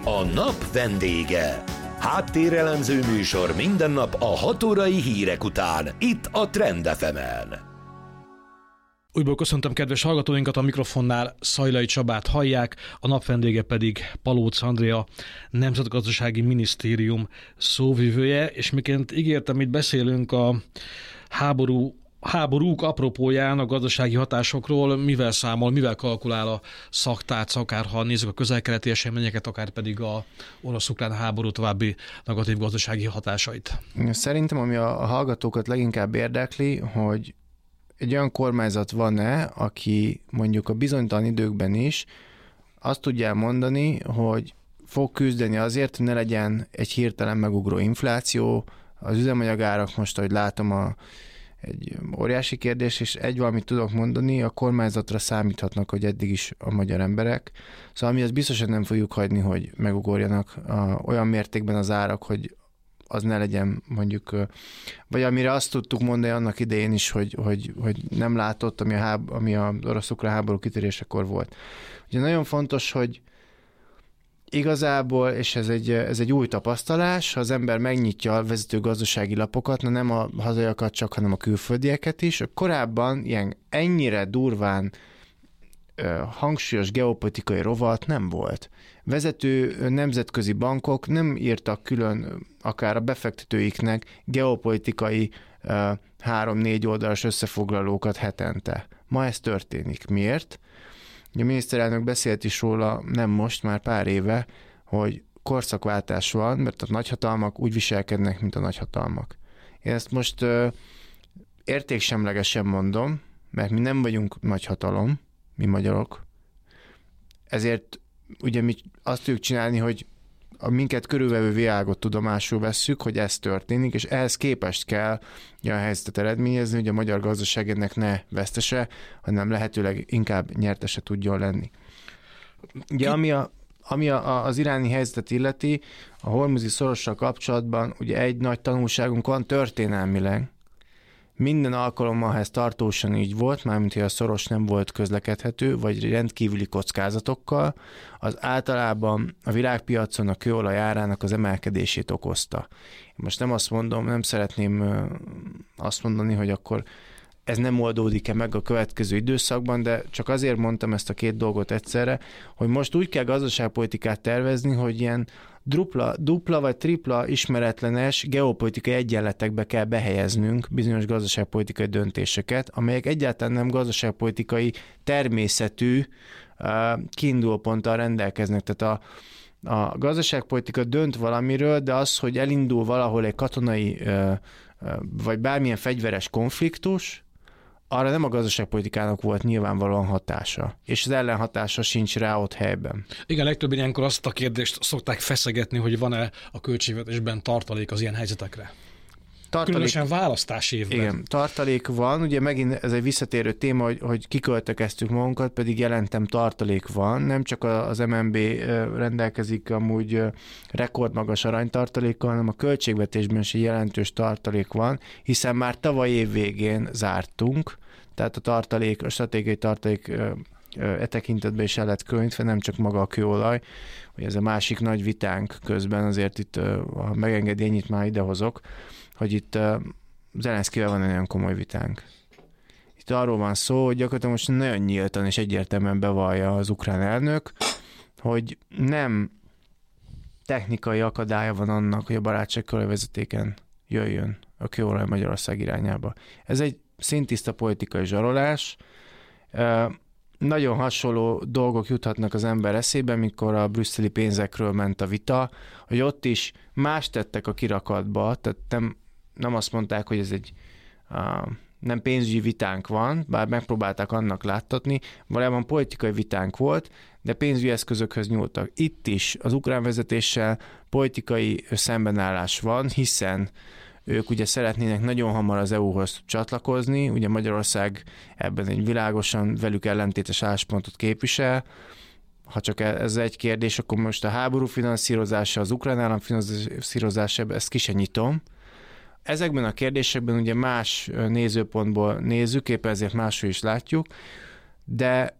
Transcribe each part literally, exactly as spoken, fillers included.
A nap vendége. Háttérelemző műsor minden nap a hat órai hírek után, itt a Trend ef emen. Újból köszöntöm kedves hallgatóinkat, a mikrofonnál Szajlai Csabát hallják, a nap vendége pedig Palóc Andrea, Nemzetgazdasági Minisztérium szóvivője, és miként ígértem, itt beszélünk a háború háborúk apropóján a gazdasági hatásokról, mivel számol, mivel kalkulál a szaktárca, akár ha nézzük a közel-keleti eseményeket, akár pedig a orosz-ukrán háború további negatív gazdasági hatásait. Szerintem, ami a hallgatókat leginkább érdekli, hogy egy olyan kormányzat van-e, aki mondjuk a bizonytalan időkben is azt tudja mondani, hogy fog küzdeni azért, hogy ne legyen egy hirtelen megugró infláció. Az üzemanyagárak most, ahogy látom, a egy óriási kérdés, és egy valamit tudok mondani, a kormányzatra számíthatnak, hogy eddig is a magyar emberek. Szóval mi azt biztosan nem fogjuk hagyni, hogy megugorjanak a, olyan mértékben az árak, hogy az ne legyen mondjuk, vagy amire azt tudtuk mondani annak idején is, hogy, hogy, hogy nem látott, ami a, háb, ami a orosz-ukrán háború kitörésekor volt. Ugye nagyon fontos, hogy igazából, és ez egy, ez egy új tapasztalás, ha az ember megnyitja a vezető gazdasági lapokat, na nem a hazaiakat csak, hanem a külföldieket is, korábban ilyen ennyire durván ö, hangsúlyos geopolitikai rovat nem volt. Vezető nemzetközi bankok nem írtak külön akár a befektetőiknek geopolitikai ö, három-négy oldalas összefoglalókat hetente. Ma ez történik. Miért? A miniszterelnök beszélt is róla, nem most, már pár éve, hogy korszakváltás van, mert a nagyhatalmak úgy viselkednek, mint a nagyhatalmak. Én ezt most ö, értéksemlegesen mondom, mert mi nem vagyunk nagyhatalom, mi magyarok, ezért ugye mi azt tudjuk csinálni, hogy a minket körülvevő világot tudomásul vesszük, hogy ez történik, és ehhez képest kell olyan helyzetet eredményezni, hogy a magyar gazdaság ennek ne vesztese, hanem lehetőleg inkább nyertese tudjon lenni. Ugye ami, a, ami a, az iráni helyzetet illeti, a hormuzi szorossal kapcsolatban ugye egy nagy tanulságunk van történelmileg. Minden alkalommal, ha ez tartósan így volt, mármint hogy a szoros nem volt közlekedhető, vagy rendkívüli kockázatokkal, az általában a világpiacon a kőolaj árának az emelkedését okozta. Most nem azt mondom, nem szeretném azt mondani, hogy akkor ez nem oldódik-e meg a következő időszakban, de csak azért mondtam ezt a két dolgot egyszerre, hogy most úgy kell gazdaságpolitikát tervezni, hogy ilyen dupla, dupla vagy tripla ismeretlenes geopolitikai egyenletekbe kell behelyeznünk bizonyos gazdaságpolitikai döntéseket, amelyek egyáltalán nem gazdaságpolitikai természetű kiindulóponttal rendelkeznek. Tehát a, a gazdaságpolitika dönt valamiről, de az, hogy elindul valahol egy katonai vagy bármilyen fegyveres konfliktus, arra nem a gazdaságpolitikának volt nyilvánvalóan hatása, és az ellenhatása sincs rá ott helyben. Igen, legtöbb ilyenkor azt a kérdést szokták feszegetni, hogy van-e a költségvetésben tartalék az ilyen helyzetekre. Tartalék, különösen választási évben. Igen, tartalék van, ugye megint ez egy visszatérő téma, hogy, hogy kiköltekeztük magunkat, pedig jelentem tartalék van, nem csak az em en bé rendelkezik amúgy rekordmagas aranytartalékkal, hanem a költségvetésben is egy jelentős tartalék van, hiszen már tavaly év végén zártunk, tehát a tartalék, a stratégiai tartalék e tekintetben is el lett különítve, nem csak maga a kőolaj, hogy ez a másik nagy vitánk közben, azért itt, ha megengedi, ennyit már idehozok, hogy itt Zelenszkivel van egy nagyon komoly vitánk. Itt arról van szó, hogy gyakorlatilag most nagyon nyíltan és egyértelműen bevallja az ukrán elnök, hogy nem technikai akadálya van annak, hogy a barátságkőolajvezetéken jöjjön a kőolaj Magyarország irányába. Ez egy szintiszta politikai zsarolás. Nagyon hasonló dolgok juthatnak az ember eszébe, mikor a brüsszeli pénzekről ment a vita, hogy ott is más tettek a kirakatba, tehát nem, nem azt mondták, hogy ez egy uh, nem pénzügyi vitánk van, bár megpróbálták annak láttatni, valójában politikai vitánk volt, de pénzügyi eszközökhöz nyúltak. Itt is az ukrán vezetéssel politikai szembenállás van, hiszen ők ugye szeretnének nagyon hamar az é u-hoz csatlakozni, ugye Magyarország ebben egy világosan velük ellentétes álláspontot képvisel. Ha csak ez egy kérdés, akkor most a háború finanszírozása, az ukrán állam finanszírozása, ezt ki se nyitom. Ezekben a kérdésekben ugye más nézőpontból nézzük, éppen ezért máshogy is látjuk, de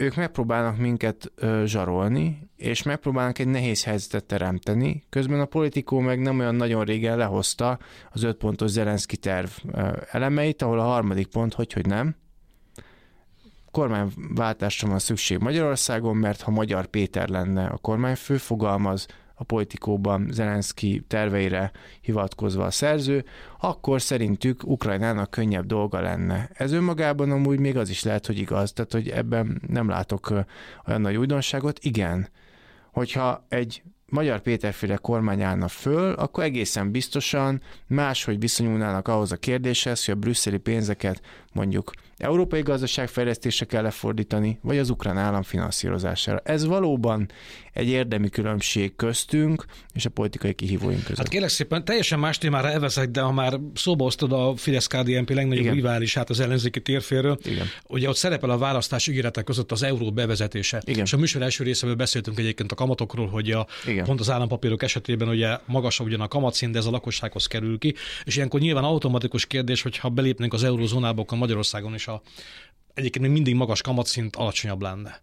ők megpróbálnak minket ö, zsarolni, és megpróbálnak egy nehéz helyzetet teremteni. Közben a Politico meg nem olyan nagyon régen lehozta az öt pontos Zelenszky terv ö, elemeit, ahol a harmadik pont, hogy, hogy nem. Kormányváltásra van szükség Magyarországon, mert ha Magyar Péter lenne a kormányfő, fogalmaz a Politikóban Zelenszky terveire hivatkozva a szerző, akkor szerintük Ukrajnának könnyebb dolga lenne. Ez önmagában amúgy még az is lehet, hogy igaz, tehát hogy ebben nem látok olyan nagy újdonságot. Igen, hogyha egy Magyar Péterféle kormány állna föl, akkor egészen biztosan máshogy viszonyulnának ahhoz a kérdéshez, hogy a brüsszeli pénzeket mondjuk európai gazdaságfejlesztésre kell lefordítani, vagy az ukrán állam finanszírozására. Ez valóban egy érdemi különbség köztünk és a politikai kihívóink között. Hát kérlek szépen, teljesen más témára evezek, de ha már szóba hoztad a Fidesz-ká dé en pé legnagyobb Igen. riválisát az ellenzéki térfélről, Igen. ugye ott szerepel a választás ígéretek között az euró bevezetése. Igen. És a műsor első részében beszéltünk egyébként a kamatokról, hogy a, pont az állampapírok esetében ugye magasabb ugyan a kamatszint, de ez a lakossághoz kerül ki, és ilyenkor nyilván automatikus kérdés, hogyha belépnénk az eurózónába, akkor Magyarországon is a egyébként még mindig magas kamatszint alacsonyabb lenne.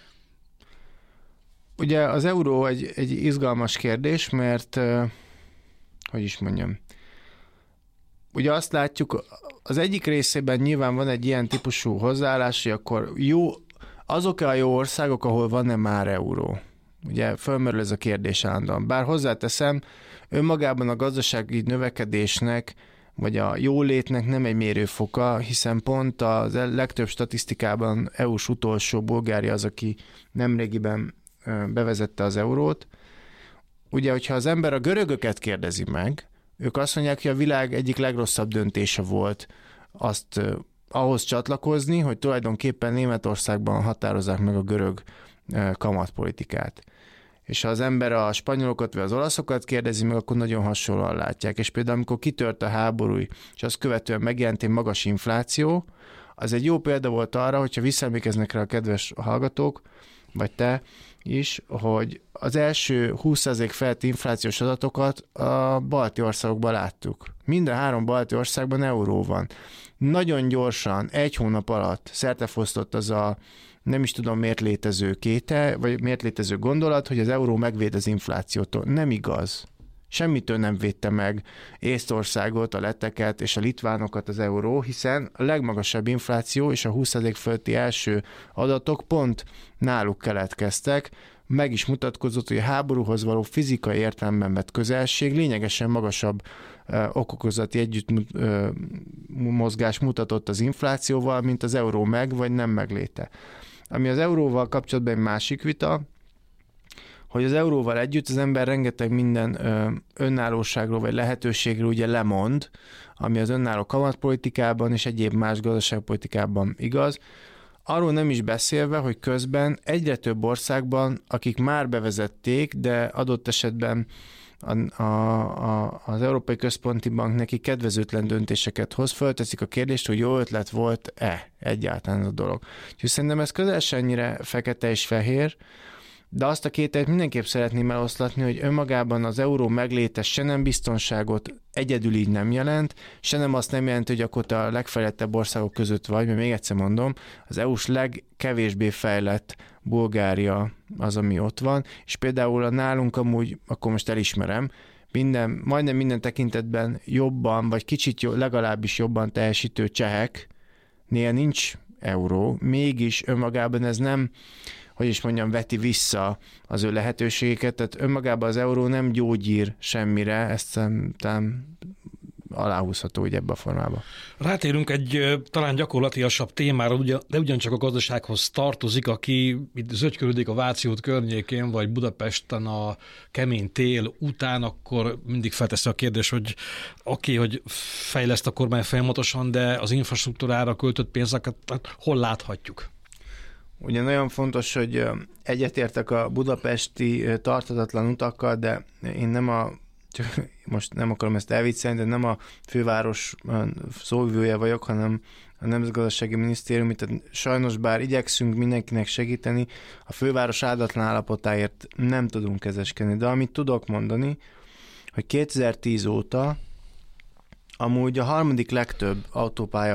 Ugye az euró egy, egy izgalmas kérdés, mert hogy is mondjam, ugye azt látjuk, az egyik részében nyilván van egy ilyen típusú hozzáállás, hogy akkor jó, azok a jó országok, ahol van-e már euró? Ugye fölmerül ez a kérdés állandóan. Bár hozzáteszem, önmagában a gazdasági növekedésnek vagy a jólétnek nem egy mérőfoka, hiszen pont a legtöbb statisztikában é u-s utolsó Bulgária az, aki nemrégiben bevezette az eurót. Ugye, hogyha az ember a görögöket kérdezi meg, ők azt mondják, hogy a világ egyik legrosszabb döntése volt azt ahhoz csatlakozni, hogy tulajdonképpen Németországban határozzák meg a görög kamatpolitikát. És ha az ember a spanyolokat vagy az olaszokat kérdezi meg, akkor nagyon hasonlóan látják. És például amikor kitört a háború, és azt követően megjelent egy magas infláció, az egy jó példa volt arra, hogyha visszaemlékeznek rá a kedves hallgatók, vagy te is, hogy az első húsz százalék feletti inflációs adatokat a balti országokban láttuk. Minden három balti országban euró van. Nagyon gyorsan, egy hónap alatt szertefosztott az a nem is tudom miért létező kéte, vagy miért létező gondolat, hogy az euró megvéd az inflációtól. Nem igaz. Semmitől nem védte meg Észtországot, a letteket és a litvánokat az euró, hiszen a legmagasabb infláció és a húsz százalék fölötti első adatok pont náluk keletkeztek. Meg is mutatkozott, hogy a háborúhoz való fizikai értelemben vett közelség lényegesen magasabb ö, okokozati együttmozgás mutatott az inflációval, mint az euró meg vagy nem megléte. Ami az euróval kapcsolatban egy másik vita, hogy az euróval együtt az ember rengeteg minden ö, önállóságról vagy lehetőségről ugye lemond, ami az önálló kamatpolitikában és egyéb más gazdaságpolitikában igaz. Arról nem is beszélve, hogy közben egyre több országban, akik már bevezették, de adott esetben a, a, a, az Európai Központi Bank neki kedvezőtlen döntéseket hoz, fölteszik a kérdést, hogy jó ötlet volt-e egyáltalán ez a dolog. Úgyhogy szerintem ez közel sem ennyire fekete és fehér, de azt a kételyt mindenképp szeretném eloszlatni, hogy önmagában az euró megléte se nem biztonságot egyedül így nem jelent, se nem azt nem jelenti, hogy akkor a legfejlettebb országok között vagy, mert még egyszer mondom, az é u-s legkevésbé fejlett Bulgária az, ami ott van, és például a nálunk amúgy, akkor most elismerem, minden, majdnem minden tekintetben jobban, vagy kicsit jobb, legalábbis jobban teljesítő cseheknél nincs euró, mégis önmagában ez nem, hogy is mondjam, veti vissza az ő lehetőségeket, tehát önmagában az euró nem gyógyír semmire, ezt szerintem aláhúzható úgy ebbe a formában. Rátérünk egy talán gyakorlatilasabb témára, de ugyancsak a gazdasághoz tartozik, aki itt zögykörödik a Váci út környékén, vagy Budapesten a kemény tél után, akkor mindig felteszi a kérdés, hogy oké, okay, hogy fejleszt a kormány folyamatosan, de az infrastruktúrára költött pénzeket hol láthatjuk? Ugye nagyon fontos, hogy egyetértek a budapesti tartatatlan utakkal, de én nem a, csak most nem akarom ezt elviccelni, de nem a főváros szóvivője vagyok, hanem a Nemzetgazdasági Minisztérium, tehát sajnos bár igyekszünk mindenkinek segíteni, a főváros áldatlan állapotáért nem tudunk kezeskedni, de amit tudok mondani, hogy kétezer-tíz óta amúgy a harmadik legtöbb autópálya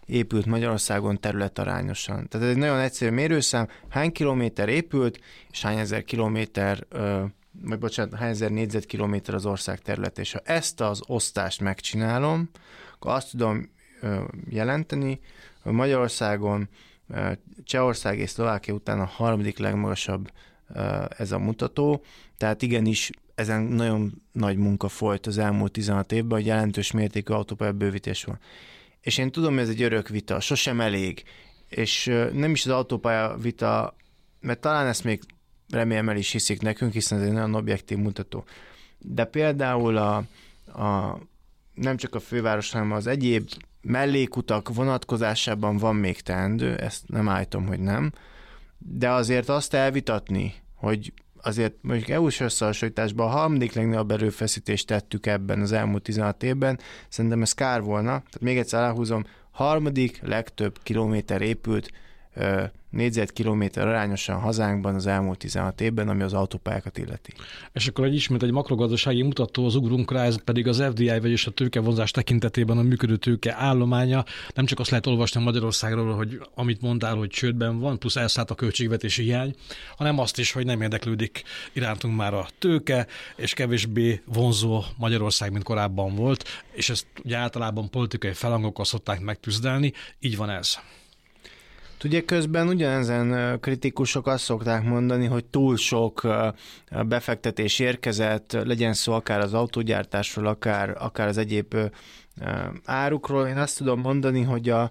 épült Magyarországon területarányosan. Tehát ez egy nagyon egyszerű mérőszám, hány kilométer épült, és hány ezer kilométer, vagy bocsánat, hány ezer négyzetkilométer az ország terület. És ha ezt az osztást megcsinálom, akkor azt tudom jelenteni, hogy Magyarországon Csehország és Szlovákia után a harmadik legmagasabb ez a mutató, tehát igenis ezen nagyon nagy munka folyt az elmúlt tizenhat évben, hogy jelentős mértékű autópályabővítés van. És én tudom, hogy ez egy örök vita, sosem elég, és nem is az autópálya vita, mert talán ezt még remélem el is hiszik nekünk, hiszen ez egy nagyon objektív mutató. De például a, a, nem csak a főváros, hanem az egyéb mellékutak vonatkozásában van még teendő, ezt nem állítom, hogy nem, de azért azt elvitatni, hogy azért mondjuk é u-s összehasonlításban a harmadik legnagyobb erőfeszítést tettük ebben az elmúlt tizenhat évben, szerintem ez kár volna. Tehát még egyszer elhúzom, harmadik legtöbb kilométer épült négyzetkilométer arányosan hazánkban az elmúlt tizenhat évben, ami az autópályákat illeti. És akkor egy ismét egy makrogazdasági mutatóhoz ugrunk rá, ez pedig az ef dé i, vagyis a tőkevonzás tekintetében a működő tőke állománya. Nem csak azt lehet olvasni Magyarországról, hogy amit mondtál, hogy csődben van, plusz elszállt a költségvetési hiány, hanem azt is, hogy nem érdeklődik irántunk már a tőke, és kevésbé vonzó Magyarország, mint korábban volt, és ezt ugye általában politikai felhangokkal szokták megtüzdelni. Így van ez. Ugye közben ugyanezen kritikusok azt szokták mondani, hogy túl sok befektetés érkezett, legyen szó akár az autógyártásról, akár, akár az egyéb árukról. Én azt tudom mondani, hogy a,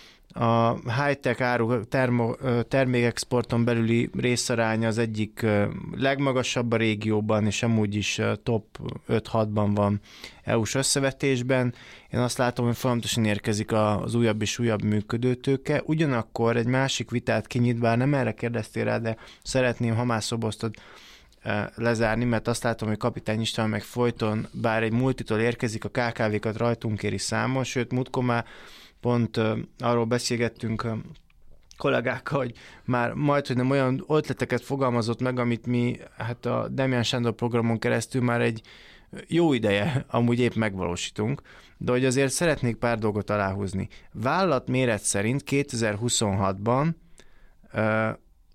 a high-tech áru termo, termékexporton belüli részaránya az egyik legmagasabb a régióban, és amúgy is top öt-hatban van é u-s összevetésben. Én azt látom, hogy folyamatosan érkezik az újabb és újabb működőtőke. Ugyanakkor egy másik vitát kinyit, bár nem erre kérdeztél rá, de szeretném, ha már szoboztad, lezárni, mert azt látom, hogy Kapitány István meg folyton, bár egy multitól érkezik, a ká ká vé-kat rajtunk kéri számon, sőt, múltkor már pont uh, arról beszélgettünk uh, kollégákkal, hogy már majd, hogy nem olyan ötleteket fogalmazott meg, amit mi hát a Demján Sándor programon keresztül már egy jó ideje amúgy épp megvalósítunk, de hogy azért szeretnék pár dolgot aláhúzni. Vállalat méret szerint kétezer-huszonhatban uh,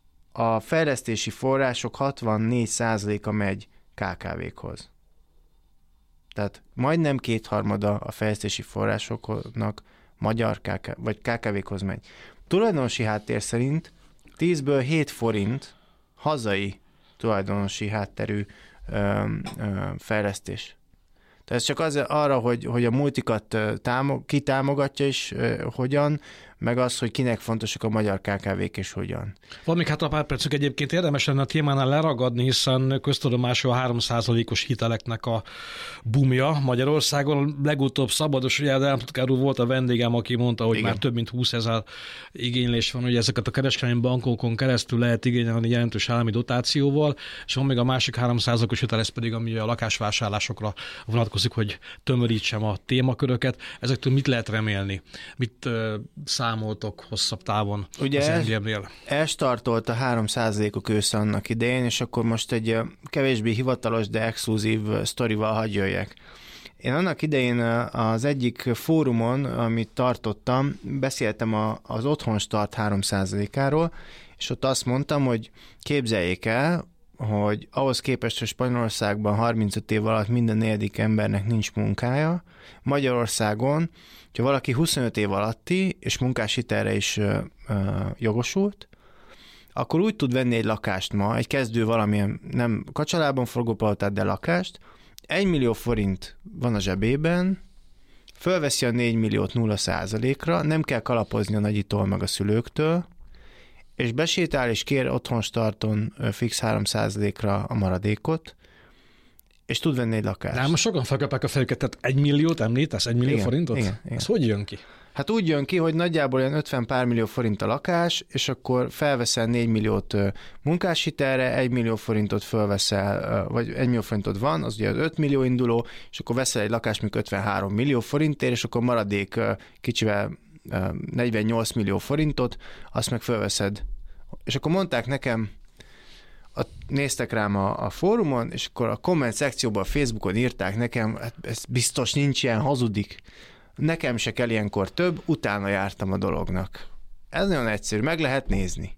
a fejlesztési források hatvannégy százaléka megy ká ká vé-khoz. Tehát majdnem kétharmada a fejlesztési forrásoknak magyar ká ká, vagy ká ká vé-khoz megy. Tulajdonosi háttér szerint tízből hét forint hazai tulajdonosi hátterű ö, ö, fejlesztés. Tehát ez csak az, arra, hogy, hogy a multikat támog, ki támogatja és ö, hogyan, meg az, hogy kinek fontosak a magyar ká ká vé-k és hogyan. Van még hát a pár percük, egyébként érdemes lenne a témánál leragadni, hiszen köztudomású a három százalékos hiteleknek a boomja Magyarországon. Legutóbb Szabados ugye, államtitkár úr volt a vendégem, aki mondta, hogy igen, már több mint húszezer igénylés van, hogy ezeket a kereskedelmi bankokon keresztül lehet igényelni jelentős állami dotációval, és van még a másik három százalékos hitel, ez pedig ami a lakásvásárlásokra vonatkozik, hogy tömörítsem a témaköröket. Ezektől mit lehet remélni? Mit uh, számoltok hosszabb távon ugye az en dé em-nél? Elstartolt a három százalékok ősze annak idején, és akkor most egy kevésbé hivatalos, de exkluzív sztorival hadd jöjjek. Én annak idején az egyik fórumon, amit tartottam, beszéltem a, az Otthon Start három százalékáról, és ott azt mondtam, hogy képzeljék el, hogy ahhoz képest, hogy Spanyolországban harmincöt év alatt minden negyedik embernek nincs munkája, Magyarországon, ha valaki huszonöt év alatti, és munkáshitelre is ö, ö, jogosult, akkor úgy tud venni egy lakást ma, egy kezdő valamilyen, nem kacsalában forgó palotát, de lakást, egy millió forint van a zsebében, fölveszi a négy milliót nulla százalékra, nem kell kalapozni a nagyitól meg a szülőktől, és besétál és kér Otthon Starton fix három százalékra a maradékot, és tud venni egy lakást. De most sokan felkapják a fejüket, tehát egy milliót említesz, egy millió igen, forintot? Igen, igen. Ez hogy jön ki? Hát úgy jön ki, hogy nagyjából olyan ötven pár millió forint a lakás, és akkor felveszel négy milliót munkáshitelre, egy millió forintot felveszel, vagy egy millió forintot van, az ugye az öt millió induló, és akkor veszel egy lakást, mondjuk ötvenhárom millió forintért, és akkor maradék kicsivel negyvennyolc millió forintot, azt meg felveszed. És akkor mondták nekem, a, néztek rám a, a fórumon, és akkor a komment szekcióban a Facebookon írták nekem, hát ez biztos nincs ilyen, hazudik. nekem se kell ilyenkor több, utána jártam a dolognak. Ez nagyon egyszerű, meg lehet nézni.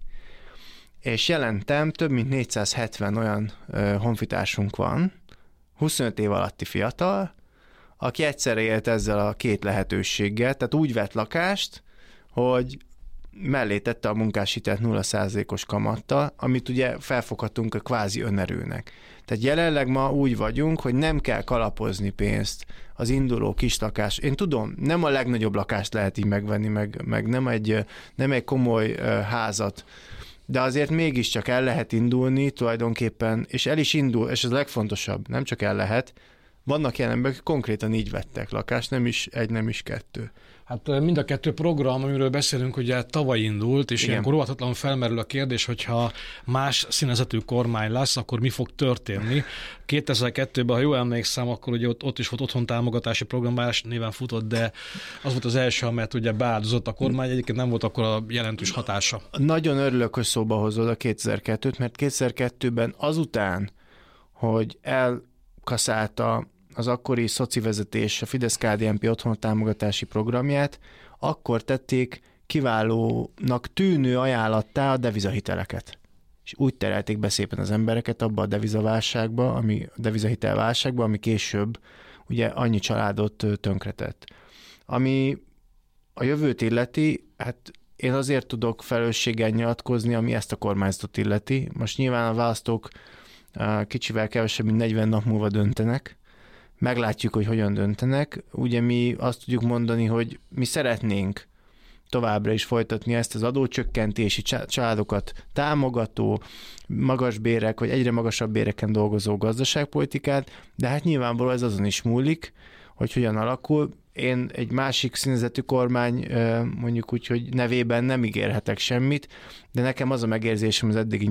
És jelentem, több mint négyszázhetven olyan ö, honfitársunk van, huszonöt év alatti fiatal, aki egyszerre élt ezzel a két lehetőséggel, tehát úgy vett lakást, hogy mellé tette a munkáshitelt nulla százalékos kamattal, amit ugye felfoghatunk a kvázi önerőnek. Tehát jelenleg ma úgy vagyunk, hogy nem kell kalapozni pénzt az induló kislakás. Én tudom, nem a legnagyobb lakást lehet így megvenni, meg, meg nem, egy, nem egy komoly házat, de azért mégiscsak el lehet indulni tulajdonképpen, és el is indul, és ez a legfontosabb, nem csak el lehet, vannak ilyen emberek, akik konkrétan így vettek lakást, nem is egy, nem is kettő. Hát mind a kettő program, amiről beszélünk, ugye tavaly indult, és ilyenkor óvatatlanul felmerül a kérdés, hogyha más színezetű kormány lesz, akkor mi fog történni. kétezer-kettőben, ha jól emlékszem, akkor ugye ott, ott is volt otthon támogatási programás, néven futott, de az volt az első, amelyet ugye beáldozott a kormány, egyébként nem volt akkor a jelentős hatása. Nagyon örülök, hogy szóba hozod a kétezer-kettőt, mert kétezer-kettőben azután, hogy elkaszálta az akkori szoci vezetés a Fidesz-ká dé en pé otthon támogatási programját, akkor tették kiválónak tűnő ajánlattá a devizahiteleket. És úgy terelték be szépen az embereket abba a devizaválságba, ami a devizahitelválságba, ami később ugye annyi családot tönkretett. Ami a jövőt illeti, hát én azért tudok felelősséggel nyilatkozni, ami ezt a kormányzatot illeti. Most nyilván a választók kicsivel kevesebb, mint negyven nap múlva döntenek. Meglátjuk, hogy hogyan döntenek. Ugye mi azt tudjuk mondani, hogy mi szeretnénk továbbra is folytatni ezt az adócsökkentési családokat támogató, magas bérek, vagy egyre magasabb béreken dolgozó gazdaságpolitikát, de hát nyilvánvalóan ez azon is múlik, hogy hogyan alakul. Én egy másik színezetű kormány, mondjuk úgy, hogy nevében nem ígérhetek semmit, de nekem az a megérzésem az eddigi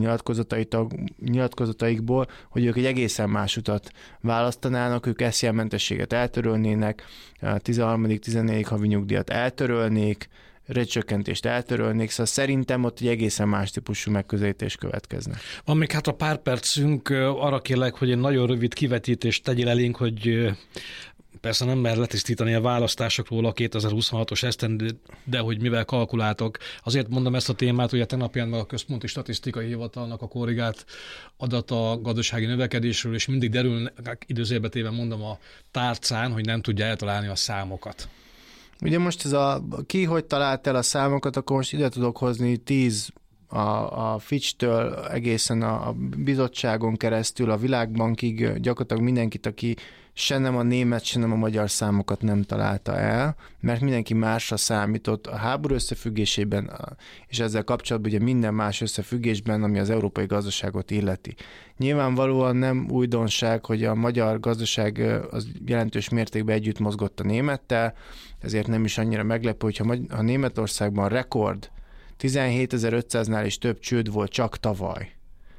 nyilatkozataikból, hogy ők egy egészen más utat választanának, ők es zé em-mentességet eltörölnének, a tizenharmadik tizennegyedik havi nyugdíjat eltörölnék, rezsicsökkentést eltörölnék, szóval szerintem ott egy egészen más típusú megközelítés következne. Van még hát a pár percünk, arra kérlek, hogy egy nagyon rövid kivetítést tegyél elénk, hogy persze nem mer letisztítani a választásokról a kétezer-huszonhatos esztendőt, de hogy mivel kalkuláltok. Azért mondom ezt a témát, hogy a tegnap jelent meg a Központi Statisztikai Hivatalnak a korrigált adata a gazdasági növekedésről, és mindig derül, időzőjelbe téve mondom a tárcán, hogy nem tudja eltalálni a számokat. Ugye most ez a ki, hogy talált el a számokat, akkor most ide tudok hozni tíz a, a Fitch-től egészen a, a bizottságon keresztül, a Világbankig gyakorlatilag mindenkit, aki se nem a német, se nem a magyar számokat nem találta el, mert mindenki másra számított a háború összefüggésében, és ezzel kapcsolatban ugye minden más összefüggésben, ami az európai gazdaságot illeti. Nyilvánvalóan nem újdonság, hogy a magyar gazdaság az jelentős mértékben együtt mozgott a némettel, ezért nem is annyira meglepő, hogyha ha Németországban rekord tizenhétezer-ötszáznál is több csőd volt csak tavaly,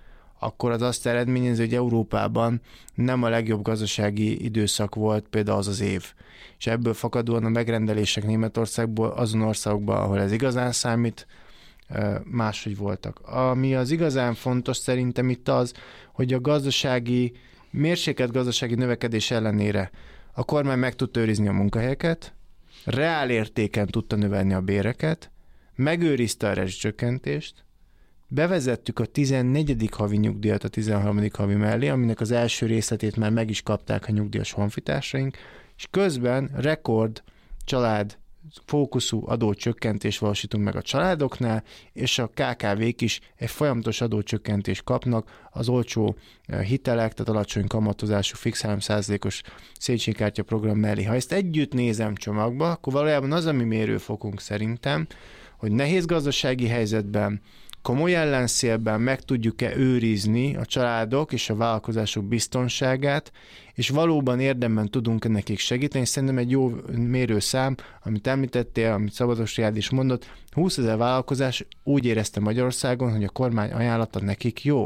akkor az azt eredményezi, hogy Európában nem a legjobb gazdasági időszak volt például az az év. És ebből fakadóan a megrendelések Németországból azon országokban, ahol ez igazán számít, máshogy voltak. Ami az igazán fontos szerintem itt az, hogy a gazdasági, mérsékelt gazdasági növekedés ellenére a kormány meg tudta őrizni a munkahelyeket, reál értéken tudta növelni a béreket, megőrizte a rezsicsökkentést, bevezettük a tizennegyedik havi nyugdíjat a tizenharmadik havi mellé, aminek az első részletét már meg is kapták a nyugdíjas honfitársaink, és közben rekord család fókuszú adócsökkentést valósítunk meg a családoknál, és a ká ká vék is egy folyamatos adócsökkentést kapnak az olcsó hitelek, tehát alacsony kamatozású fix három százalékos Széchenyi kártya program mellé. Ha ezt együtt nézem csomagba, akkor valójában az, ami mérőfokunk szerintem, hogy nehéz gazdasági helyzetben, komoly ellenszélben meg tudjuk-e őrizni a családok és a vállalkozások biztonságát, és valóban érdemben tudunk-e nekik segíteni. Szerintem egy jó mérőszám, amit említettél, amit Szabados Riád is mondott, húszezer vállalkozás úgy érezte Magyarországon, hogy a kormány ajánlata nekik jó.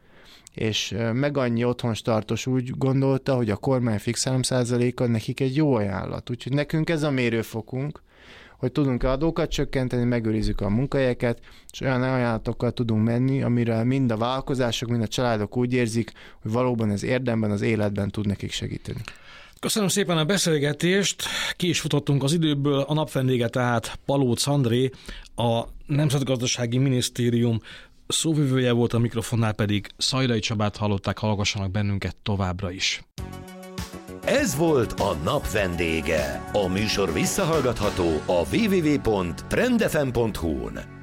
És meg annyi otthonstartos úgy gondolta, hogy a kormány fix három százaléka nekik egy jó ajánlat. Úgyhogy nekünk ez a mérőfokunk, hogy tudunk-e adókat csökkenteni, megőrizzük a munkahelyeket, és olyan ajánlatokkal tudunk menni, amire mind a vállalkozások, mind a családok úgy érzik, hogy valóban ez érdemben, az életben tud nekik segíteni. Köszönöm szépen a beszélgetést, ki is futottunk az időből, a nap vendége tehát Palóc André, a Nemzetgazdasági Minisztérium szóvivője volt, a mikrofonnál pedig Szajlai Csabát hallották, hallgassanak bennünket továbbra is. Ez volt a nap vendége. A műsor visszahallgatható a double-u double-u double-u pont trend f m pont h u-n.